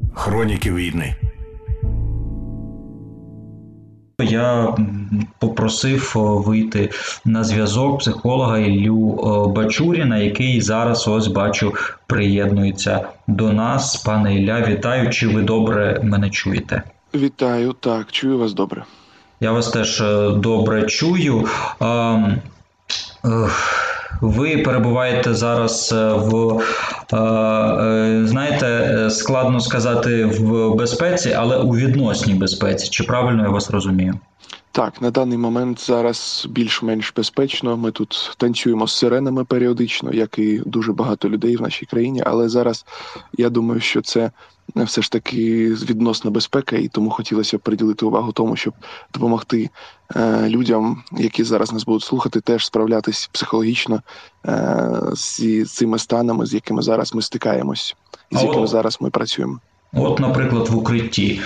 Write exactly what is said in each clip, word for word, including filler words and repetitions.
Хроніки війни. Я попросив вийти на зв'язок психолога Іллю Бачуріна, який зараз, ось бачу, приєднується до нас. Пане Ілля, вітаю. Чи ви добре мене чуєте? Вітаю, так, чую вас добре. Я вас теж добре чую. Ви перебуваєте зараз в, знаєте, складно сказати в безпеці, але у відносній безпеці. Чи правильно я вас розумію? Так, на даний момент зараз більш-менш безпечно. Ми тут танцюємо з сиренами періодично, як і дуже багато людей в нашій країні. Але зараз я думаю, що це все ж таки відносна безпека, і тому хотілося б приділити увагу тому, щоб допомогти е, людям, які зараз нас будуть слухати, теж справлятись психологічно е, з цими станами, з якими зараз ми стикаємось, і з якими зараз ми працюємо. От, наприклад, в укритті.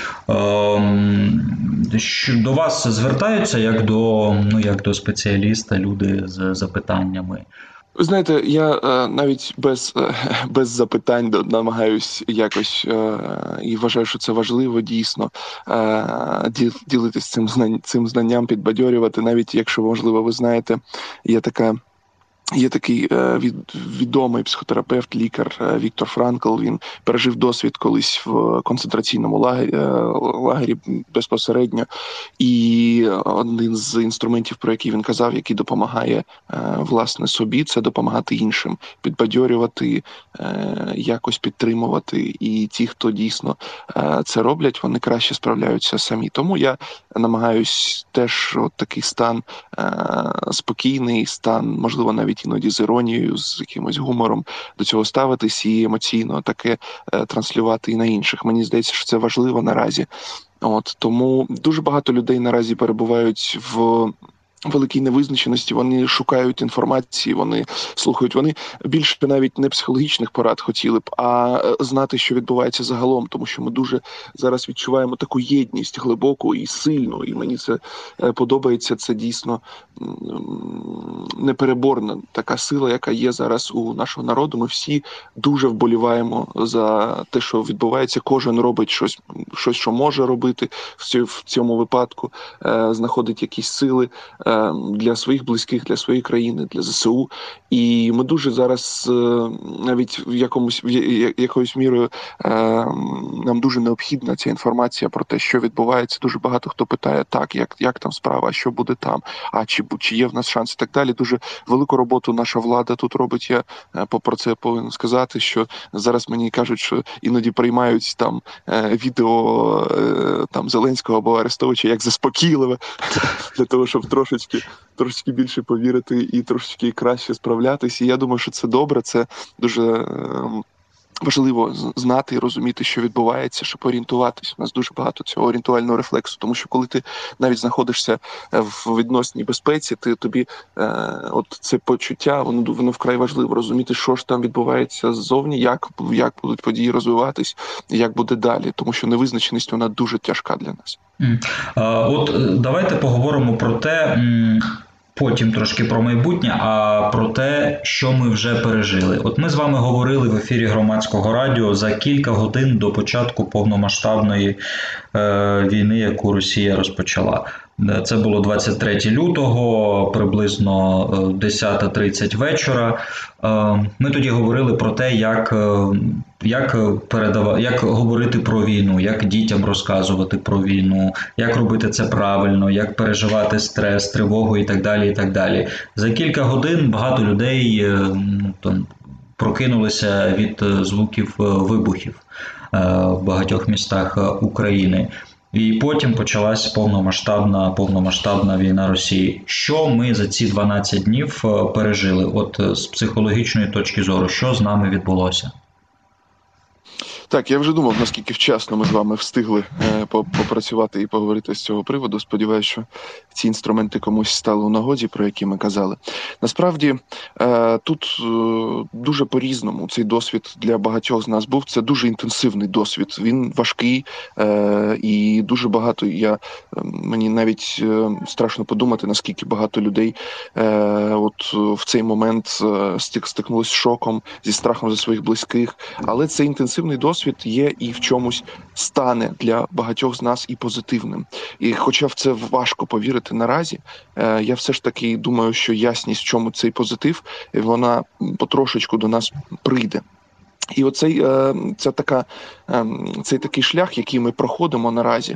До вас звертаються як до, ну, як до спеціаліста люди з запитаннями? Ви знаєте, я е, навіть без, е, без запитань намагаюсь якось е, і вважаю, що це важливо дійсно е, ділитися цим, знань, цим знанням, підбадьорювати. Навіть якщо, можливо, ви знаєте, є така... Є такий е, від, відомий психотерапевт, лікар е, Віктор Франкл. Він пережив досвід колись в концентраційному лагері, е, лагері безпосередньо. І один з інструментів, про який він казав, який допомагає е, власне собі, це допомагати іншим, підбадьорювати, е, якось підтримувати. І ті, хто дійсно е, це роблять, вони краще справляються самі. Тому я намагаюсь теж от такий стан е, спокійний, стан, можливо, навіть іноді з іронією, з якимось гумором до цього ставитись і емоційно таке е, транслювати і на інших. Мені здається, що це важливо наразі. От тому дуже багато людей наразі перебувають в великій невизначеності, вони шукають інформації, вони слухають, вони більше навіть не психологічних порад хотіли б, а знати, що відбувається загалом, тому що ми дуже зараз відчуваємо таку єдність глибоку і сильну, і мені це подобається, це дійсно непереборна така сила, яка є зараз у нашого народу. Ми всі дуже вболіваємо за те, що відбувається, кожен робить щось, щось, що може робити в цьому випадку, знаходить якісь сили для своїх близьких, для своєї країни, для зе се у. І ми дуже зараз навіть в якомусь в якоюсь мірою нам дуже необхідна ця інформація про те, що відбувається. Дуже багато хто питає, так, як, як там справа, а що буде там, а чи, чи є в нас шанс і так далі. Дуже велику роботу наша влада тут робить. Я про це повинен сказати, що зараз мені кажуть, що іноді приймають там відео там Зеленського або Арестовича як заспокійливе для того, щоб трошечки трошечки більше повірити і трошечки краще справлятися. І я думаю, що це добре, це дуже е, важливо знати і розуміти, що відбувається, щоб орієнтуватись. У нас дуже багато цього орієнтувального рефлексу, тому що коли ти навіть знаходишся в відносній безпеці, ти тобі е, от це почуття, воно, воно вкрай важливо розуміти, що ж там відбувається ззовні, як, як будуть події розвиватись, як буде далі, тому що невизначеність, вона дуже тяжка для нас. От давайте поговоримо про те, потім трошки про майбутнє, а про те, що ми вже пережили. От ми з вами говорили в ефірі Громадського радіо за кілька годин до початку повномасштабної е, війни, яку Росія розпочала. Це було двадцять третього лютого, приблизно десята тридцять вечора. Ми тоді говорили про те, як, як, передав... як говорити про війну, як дітям розказувати про війну, як робити це правильно, як переживати стрес, тривогу і так далі, і так далі. За кілька годин багато людей ну, там, прокинулися від звуків вибухів в багатьох містах України. І потім почалась повномасштабна, повномасштабна війна Росії. Що ми за ці дванадцять днів пережили? От з психологічної точки зору, що з нами відбулося? Так, я вже думав, наскільки вчасно ми з вами встигли е, попрацювати і поговорити з цього приводу. Сподіваюся, що ці інструменти комусь стали у нагоді, про які ми казали. Насправді, е, тут е, дуже по-різному цей досвід для багатьох з нас був. Це дуже інтенсивний досвід. Він важкий е, і дуже багато. Я, мені навіть е, страшно подумати, наскільки багато людей е, от в цей момент е, стикнулись з шоком, зі страхом за своїх близьких. Але це інтенсивний досвід. досвід є і в чомусь стане для багатьох з нас і позитивним. І хоча в це важко повірити наразі, я все ж таки думаю, що ясність, в чому цей позитив, вона потрошечку до нас прийде. І оцей це така, цей такий шлях, який ми проходимо наразі,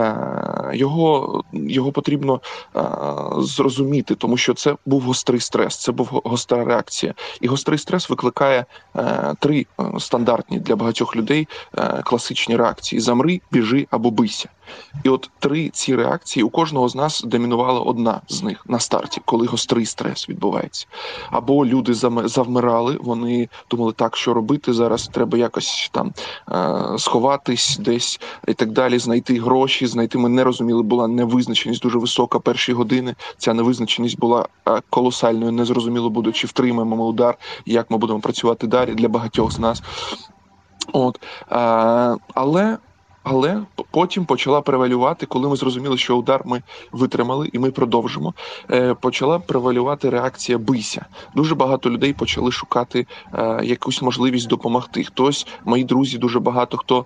його, його потрібно зрозуміти, тому що це був гострий стрес, це був гостра реакція. І гострий стрес викликає три стандартні для багатьох людей класичні реакції: замри, біжи або бийся. І от три ці реакції, у кожного з нас домінувала одна з них на старті, коли гострий стрес відбувається. Або люди завмирали, вони думали, так, що робити, зараз треба якось там сховатись десь і так далі, знайти гроші, знайти, ми не розуміли, була невизначеність дуже висока перші години, ця невизначеність була колосальною, незрозуміло буде, чи втримаємо ми удар, як ми будемо працювати далі для багатьох з нас. От, але... Але потім почала превалювати, коли ми зрозуміли, що удар ми витримали і ми продовжимо, почала превалювати реакція «бийся». Дуже багато людей почали шукати якусь можливість допомогти. Хтось, мої друзі, дуже багато хто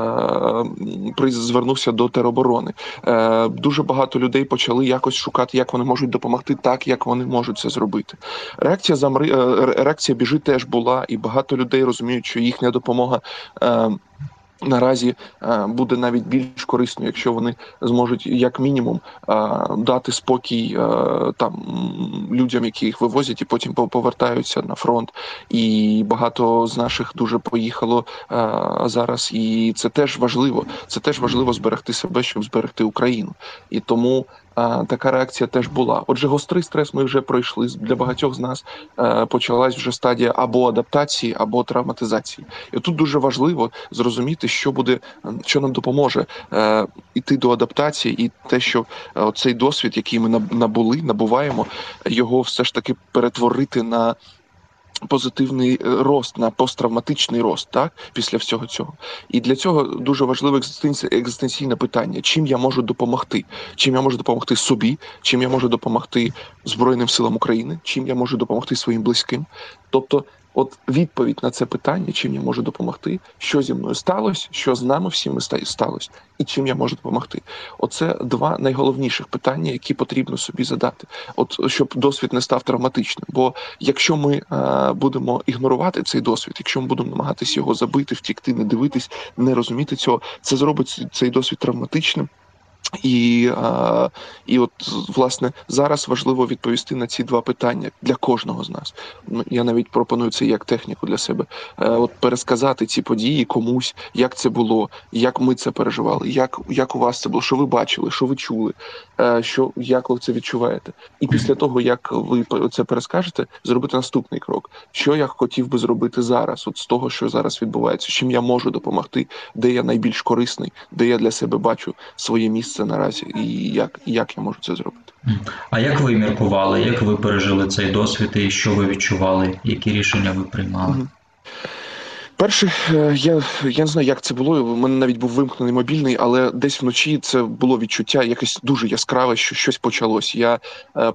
звернувся до тероборони. Дуже багато людей почали якось шукати, як вони можуть допомогти так, як вони можуть це зробити. Реакція «замри», реакція «біжи» теж була, і багато людей розуміють, що їхня допомога наразі буде навіть більш корисною, якщо вони зможуть як мінімум дати спокій там людям, які їх вивозять і потім повертаються на фронт. І багато з наших дуже поїхало зараз, і це теж важливо. Це теж важливо зберегти себе, щоб зберегти Україну. І тому така реакція теж була. Отже, гострий стрес ми вже пройшли. Для багатьох з нас почалась вже стадія або адаптації, або травматизації. І тут дуже важливо зрозуміти, що буде, що нам допоможе іти до адаптації, і те, що цей досвід, який ми набули, набуваємо, його все ж таки перетворити на позитивний рост, на посттравматичний рост, так, після всього цього. І для цього дуже важливе екзистенційне питання: чим я можу допомогти? Чим я можу допомогти собі? Чим я можу допомогти Збройним силам України? Чим я можу допомогти своїм близьким? Тобто, от відповідь на це питання, чим я можу допомогти, що зі мною сталося, що з нами всіми сталося, і чим я можу допомогти. Оце два найголовніших питання, які потрібно собі задати, от щоб досвід не став травматичним. Бо якщо ми а, будемо ігнорувати цей досвід, якщо ми будемо намагатися його забити, втікти, не дивитись, не розуміти цього, це зробить цей досвід травматичним. І, а, і от, власне, зараз важливо відповісти на ці два питання для кожного з нас. Я навіть пропоную це як техніку для себе. Е, от пересказати ці події комусь, як це було, як ми це переживали, як, як у вас це було, що ви бачили, що ви чули, е, що, як ви це відчуваєте. І після того, як ви це перескажете, зробити наступний крок. Що я хотів би зробити зараз, от з того, що зараз відбувається, чим я можу допомогти, де я найбільш корисний, де я для себе бачу своє місце наразі, і як, як я можу це зробити. А як ви міркували, як ви пережили цей досвід, і що ви відчували, які рішення ви приймали? Угу. Перше, я, я не знаю, як це було, у мене навіть був вимкнений мобільний, але десь вночі це було відчуття якесь дуже яскраве, що щось почалось. Я е,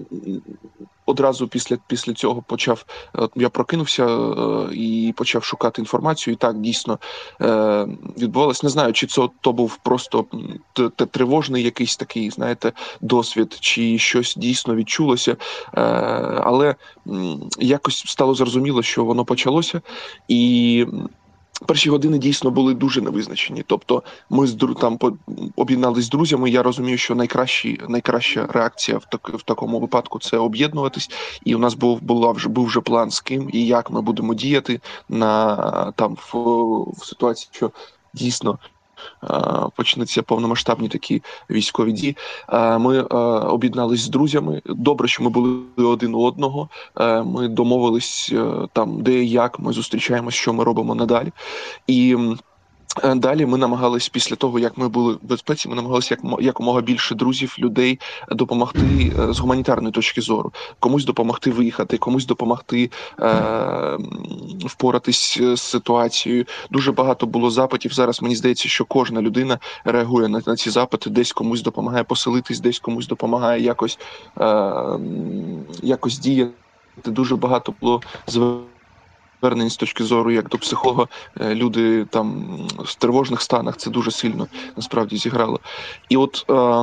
одразу після, після цього почав, я прокинувся е, і почав шукати інформацію, і так, дійсно, е, відбувалося. Не знаю, чи це то був просто т, т, тривожний якийсь такий, знаєте, досвід, чи щось дійсно відчулося, е, але м, якось стало зрозуміло, що воно почалося, і перші години дійсно були дуже невизначені. Тобто ми з там об'єднались з друзями. Я розумію, що найкращі, найкраща реакція в так в такому випадку це об'єднуватись. І у нас був була вже був вже план, з ким і як ми будемо діяти на там в, в ситуації, що дійсно почнуться повномасштабні такі військові дії. Ми об'єднались з друзями. Добре, що ми були один у одного. Ми домовились там, де і як ми зустрічаємось, що ми робимо надалі. І далі ми намагалися, після того, як ми були в безпеці, ми намагалися як, якомога більше друзів, людей допомогти з гуманітарної точки зору. Комусь допомогти виїхати, комусь допомогти е, впоратись з ситуацією. Дуже багато було запитів. Зараз мені здається, що кожна людина реагує на, на ці запити, десь комусь допомагає поселитись, десь комусь допомагає якось, е, якось діяти. Дуже багато було звернень звернень з точки зору як до психолога, е, люди там в тривожних станах, це дуже сильно насправді зіграло. І от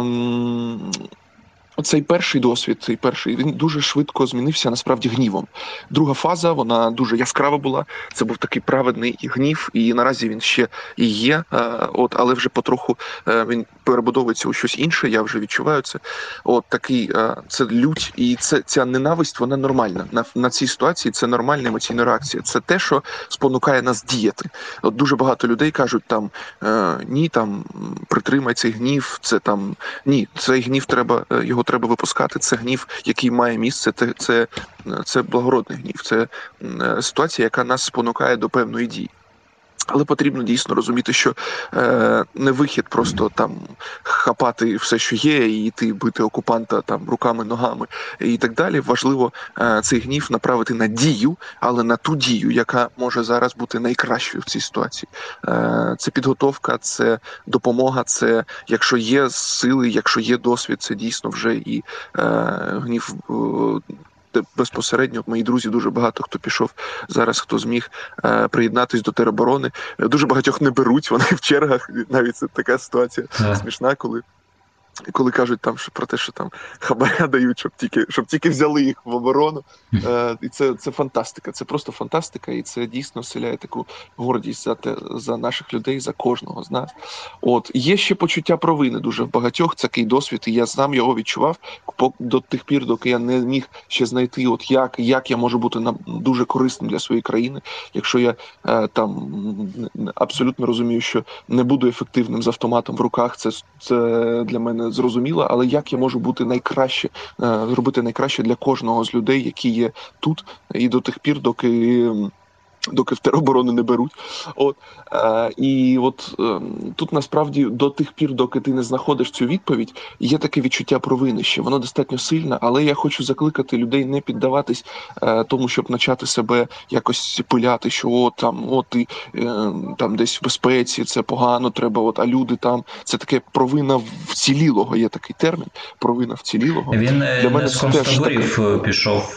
ем, цей перший досвід, цей перший, він дуже швидко змінився насправді гнівом. Друга фаза, вона дуже яскрава була. Це був такий праведний гнів, і наразі він ще і є. е, От, але вже потроху е, він перебудовується у щось інше. Я вже відчуваю це. От такий е, це лють, і це ця ненависть, вона нормальна. На на цій ситуації це нормальна емоційна реакція. Це те, що спонукає нас діяти. От дуже багато людей кажуть там е, ні, там притримай цей гнів. Це там ні, цей гнів треба е, його треба випускати. Це гнів, який має місце. Це це, це благородний гнів. Це е, ситуація, яка нас спонукає до певної дії. Але потрібно дійсно розуміти, що е, не вихід просто там хапати все, що є, і йти бити окупанта там руками, ногами і так далі. Важливо е, цей гнів направити на дію, але на ту дію, яка може зараз бути найкращою в цій ситуації. Е, це підготовка, це допомога, це якщо є сили, якщо є досвід, це дійсно вже і е, гнів. Е, безпосередньо мої друзі, дуже багато хто пішов зараз, хто зміг е, приєднатись до тероборони. Дуже багатьох не беруть, вони в чергах. Навіть це така ситуація yeah. смішна, коли коли кажуть там, що про те, що там хабаря дають, щоб тільки, щоб тільки взяли їх в оборону. Е, і це, це фантастика, це просто фантастика, і це дійсно вселяє таку гордість за, те, за наших людей, за кожного з нас. От. Є ще почуття провини дуже в багатьох, такий досвід, і я сам його відчував до тих пір, доки я не міг ще знайти, от як, як я можу бути на, дуже корисним для своєї країни, якщо я е, там абсолютно розумію, що не буду ефективним з автоматом в руках, це, це для мене зрозуміло, але як я можу бути найкраще, робити найкраще для кожного з людей, які є тут, і до тих пір, доки доки в тероборону не беруть. От, е, і от е, тут насправді до тих пір, доки ти не знаходиш цю відповідь, є таке відчуття провини ще. Воно достатньо сильне, але я хочу закликати людей не піддаватись е, тому, щоб почати себе якось пиляти, що от там, от ти е, там десь в безпеці, це погано, треба, от, а люди там, це таке провина вцілілого, є такий термін, провина вцілілого. Він для не з концтаборів таке... пішов,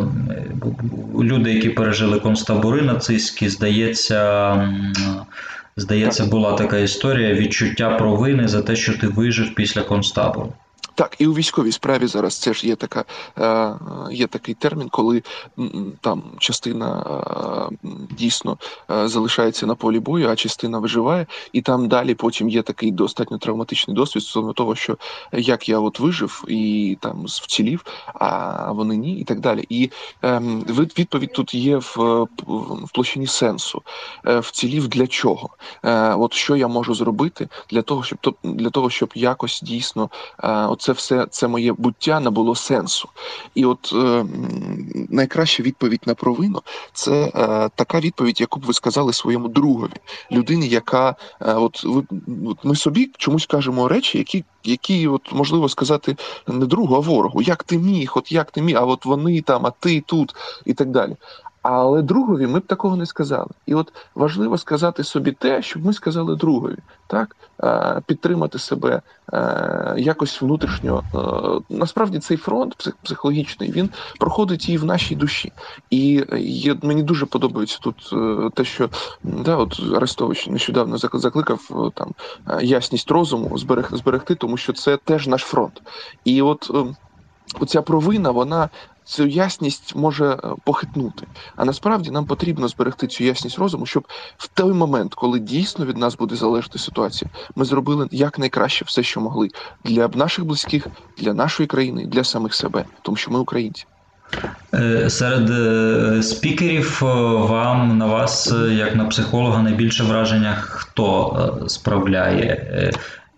люди, які пережили концтабори нацистські, здається, здається, була така історія відчуття провини за те, що ти вижив після концтабору. Так, і у військовій справі зараз це ж є така, е, є такий термін, коли м, там частина е, дійсно е, залишається на полі бою, а частина виживає, і там далі потім є такий достатньо травматичний досвід стосовно того, що як я от вижив і там вцілів, а вони ні, і так далі. І е, відповідь тут є в, в площині сенсу. Е, вцілів для чого? Е, от що я можу зробити для того, щоб для того, щоб якось дійсно е, це все, це моє буття набуло сенсу. І от е, найкраща відповідь на провину – це е, така відповідь, яку б ви сказали своєму другові, людині, яка, е, от, ви, от ми собі чомусь кажемо речі, які, які от, можливо сказати не другу, а ворогу. Як ти міг, от як ти міг, а от вони там, а ти тут, і так далі. Але другові ми б такого не сказали. І от важливо сказати собі те, щоб ми сказали другові. Так? Підтримати себе якось внутрішньо. Насправді цей фронт психологічний, він проходить і в нашій душі. І є, мені дуже подобається тут те, що да, от Арестович нещодавно закликав там ясність розуму зберег, зберегти, тому що це теж наш фронт. І от оця провина, вона цю ясність може похитнути. А насправді нам потрібно зберегти цю ясність розуму, щоб в той момент, коли дійсно від нас буде залежати ситуація, ми зробили якнайкраще все, що могли для наших близьких, для нашої країни, для самих себе, тому що ми українці. Серед спікерів вам, на вас, як на психолога, найбільше враження хто справляє?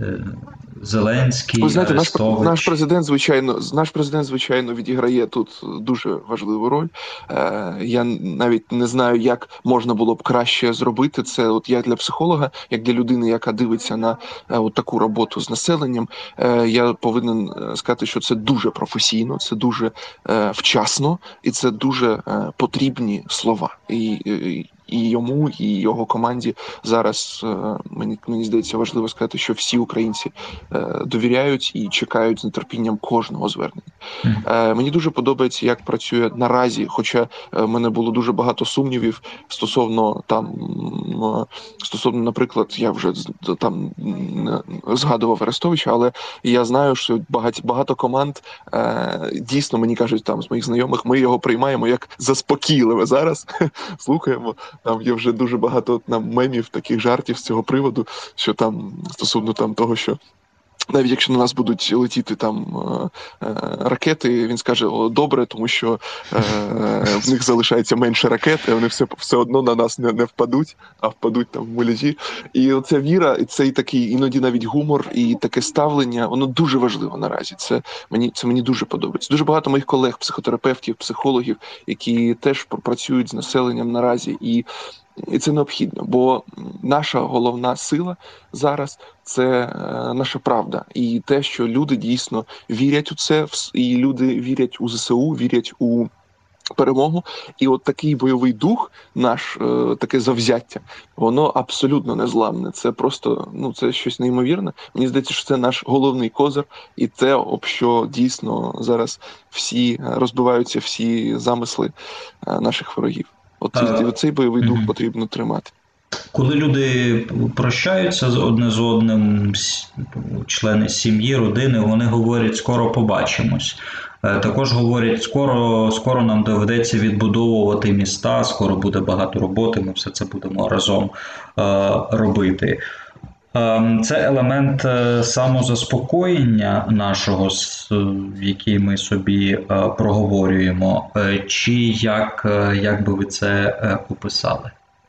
Зеленський, ви знаєте, наш, наш президент, звичайно, наш президент, звичайно, відіграє тут дуже важливу роль. Е, я навіть не знаю, як можна було б краще зробити це. От я для психолога, як для людини, яка дивиться на е, от таку роботу з населенням, е, я повинен сказати, що це дуже професійно, це дуже е, вчасно і це дуже е, потрібні слова. І, і і йому, і його команді зараз, е, мені, мені здається, важливо сказати, що всі українці е, довіряють і чекають з нетерпінням кожного звернення. Е, мені дуже подобається, як працює наразі, хоча в мене було дуже багато сумнівів стосовно там, м, стосовно, наприклад, я вже з- там м, згадував Арестовича, але я знаю, що багато, багато команд е, дійсно, мені кажуть, там з моїх знайомих, ми його приймаємо як заспокійливе зараз. Слухаємо. Там є вже дуже багато нам мемів, таких жартів з цього приводу, що там стосовно там того, що навіть якщо на нас будуть летіти там е, е, ракети, він скаже: о, добре, тому що е, в них залишається менше ракет, і вони все, все одно на нас не, не впадуть, а впадуть там в муляжі. І оця віра, і цей такий іноді навіть гумор, і таке ставлення, воно дуже важливо наразі. Це мені, це мені дуже подобається. Дуже багато моїх колег, психотерапевтів, психологів, які теж працюють з населенням наразі, і І це необхідно, бо наша головна сила зараз це е, наша правда. І те, що люди дійсно вірять у це, вс- і люди вірять у ЗСУ, вірять у перемогу. І от такий бойовий дух, наш е, таке завзяття, воно абсолютно незламне. Це просто ну це щось неймовірне. Мені здається, що це наш головний козир, і те, об що дійсно зараз всі е, розбиваються, всі замисли е, наших ворогів. От Е, і- цей бойовий дух мгм. потрібно тримати. Коли люди прощаються з одне з одним, с- члени сім'ї, родини, вони говорять «скоро побачимось». Е, Також говорять, скоро, скоро нам доведеться відбудовувати міста, скоро буде багато роботи, ми все це будемо разом е, робити. Е, Це елемент е, самозаспокоєння нашого, с- який ми собі е, проговорюємо. Е, Чи як, е, як би ви це е, описали?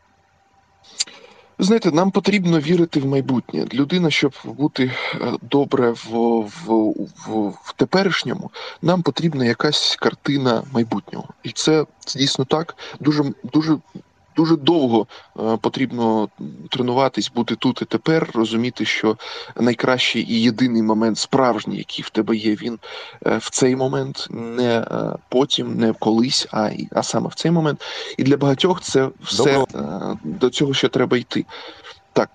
Ви знаєте, нам потрібно вірити в майбутнє. Людина, щоб бути е, добре в, в, в, в теперішньому, нам потрібна якась картина майбутнього. І це, це дійсно так. Дуже, дуже, дуже довго е, потрібно тренуватись, бути тут і тепер, розуміти, що найкращий і єдиний момент справжній, який в тебе є, він е, в цей момент, не е, потім, не колись, а, й- а саме в цей момент. І для багатьох це все е, до цього ще треба йти. Так,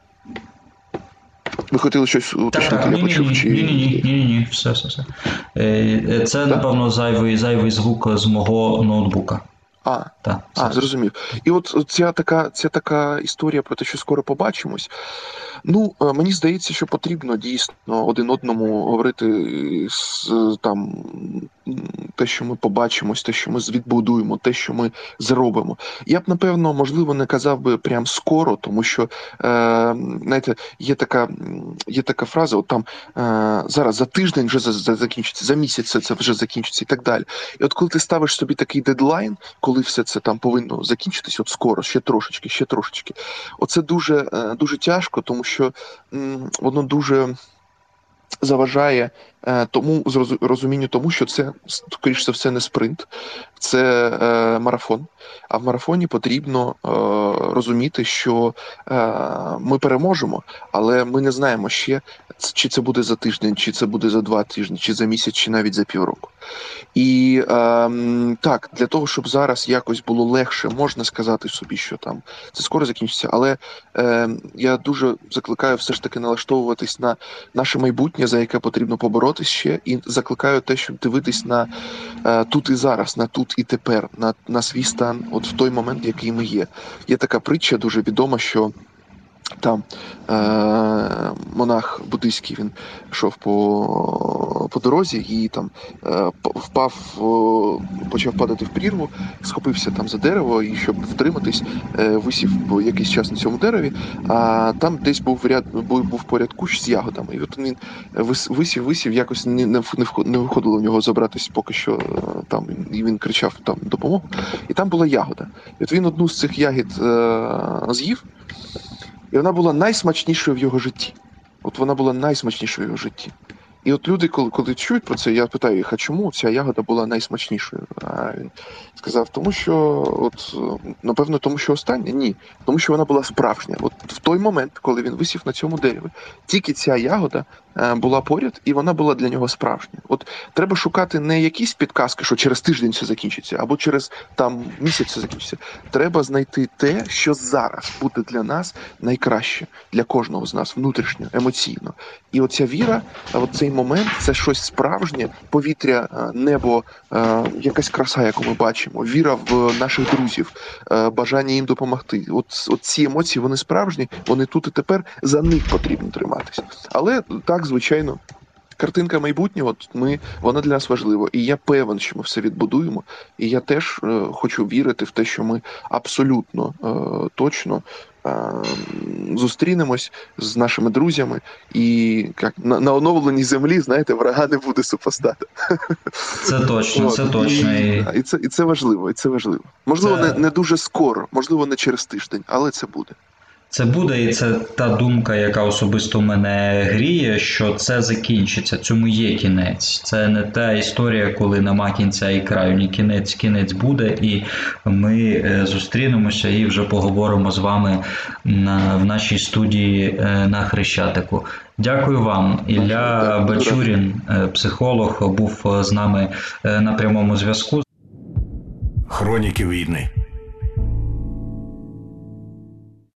ви хотіли щось Так, уточнити, так, я ні, ні, почув, ні, чи ні, ні, ні, ні, ні, все, все, все. Е, е, Це, так? напевно, зайвий, зайвий звук з мого ноутбука. А, Так, а, все. зрозумів. І от ця така, ця така історія про те, що скоро побачимось. Ну, е, мені здається, що потрібно дійсно один одному говорити з там м, те, що ми побачимось, те, що ми відбудуємо, те, що ми зробимо. Я б, напевно, можливо, не казав би прям скоро, тому що, е, знаєте, є така, м, є така фраза: от там е, зараз за тиждень вже за, за, закінчиться, за місяць це, це вже закінчиться і так далі. І от коли ти ставиш собі такий дедлайн, коли все це там повинно закінчитись, от скоро, ще трошечки, ще трошечки. Оце дуже, е, дуже тяжко, тому що м, воно дуже заважає е, тому зрозу- розумінню тому, що це, скоріш за все, не спринт, це е, марафон. А в марафоні потрібно е, розуміти, що е, ми переможемо, але ми не знаємо ще, чи це буде за тиждень, чи це буде за два тижні, чи за місяць, чи навіть за півроку. І ем, так, для того, щоб зараз якось було легше, можна сказати собі, що там це скоро закінчиться, але ем, я дуже закликаю все ж таки налаштовуватись на наше майбутнє, за яке потрібно поборотись ще, і закликаю те, щоб дивитись на е, тут і зараз, на тут і тепер, на, на свій стан, от в той момент, який ми є. Є така притча дуже відома, що там е- монах буддийський, він йшов по, по дорозі і там е- п- впав, о, почав падати в прірву, схопився там за дерево, і щоб втриматись, е- висів якийсь час на цьому дереві, а там десь був ряд, був, був поряд кущ з ягодами. І от він вис- висів, висів, якось не, не, в- не вход- не виходило в нього забратись поки що е, там, і він кричав там допомогу. І там була ягода. І от він одну з цих ягід е- з'їв, і вона була найсмачнішою в його житті. От вона була найсмачнішою в його житті. І от люди, коли, коли чують про це, я питаю їх, а чому ця ягода була найсмачнішою? А він сказав, тому що, от, напевно, тому що остання? Ні. Тому що вона була справжня. От в той момент, коли він висів на цьому дереві, тільки ця ягода була поряд, і вона була для нього справжня. От треба шукати не якісь підказки, що через тиждень все закінчиться, або через там місяць все закінчиться. Треба знайти те, що зараз буде для нас найкраще, для кожного з нас, внутрішньо, емоційно. І оця віра, от цей момент, це щось справжнє, повітря, небо, якась краса, яку ми бачимо, віра в наших друзів, бажання їм допомогти. От, от ці емоції, вони справжні, вони тут і тепер, за них потрібно триматися. Але так, звичайно, картинка майбутнього, ми, вона для нас важлива. І я певен, що ми все відбудуємо. І я теж е, хочу вірити в те, що ми абсолютно е, точно е, зустрінемось з нашими друзями. І як, на, на оновленій землі, знаєте, врага не буде супостата. Це точно, це точно. І, і, це, і це важливо, і це важливо. Можливо, це... не, не дуже скоро, можливо, не через тиждень, але це буде. Це буде, і це та думка, яка особисто мене гріє, що це закінчиться, цьому є кінець. Це не та історія, коли нема кінця і краю. Ні, кінець, кінець буде, і ми зустрінемося і вже поговоримо з вами на, в нашій студії на Хрещатику. Дякую вам. Ілля Бачурін, психолог, був з нами на прямому зв'язку. Хроніки війни.